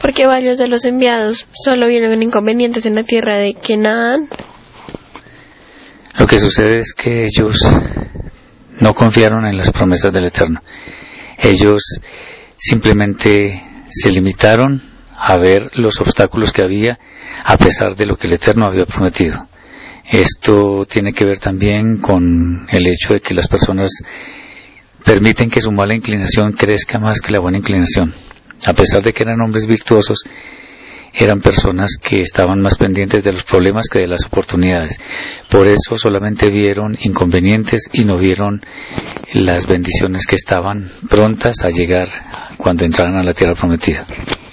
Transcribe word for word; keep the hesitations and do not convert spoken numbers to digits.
Porque varios de los enviados solo vieron inconvenientes en la tierra de Canaán. Lo que sucede es que ellos no confiaron en las promesas del Eterno. Ellos simplemente se limitaron a ver los obstáculos que había a pesar de lo que el Eterno había prometido. Esto tiene que ver también con el hecho de que las personas permiten que su mala inclinación crezca más que la buena inclinación. A pesar de que eran hombres virtuosos, eran personas que estaban más pendientes de los problemas que de las oportunidades. Por eso solamente vieron inconvenientes y no vieron las bendiciones que estaban prontas a llegar cuando entraran a la tierra prometida.